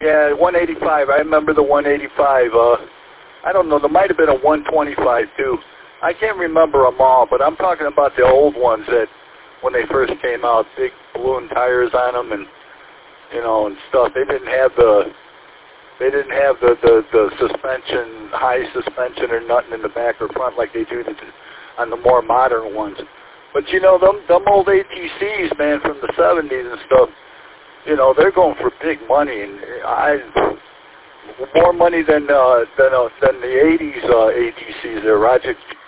Yeah, 185. I remember the 185. I don't know. There might have been a 125 too. I can't remember them all, but I'm talking about the old ones that when they first came out, big balloon tires on them, and and stuff. They didn't have the suspension, high suspension or nothing in the back or front like they do on the more modern ones. But them old ATCs, man, from the 70s and stuff. They're going for big money, and more money than the 80s ATCs there, Roger.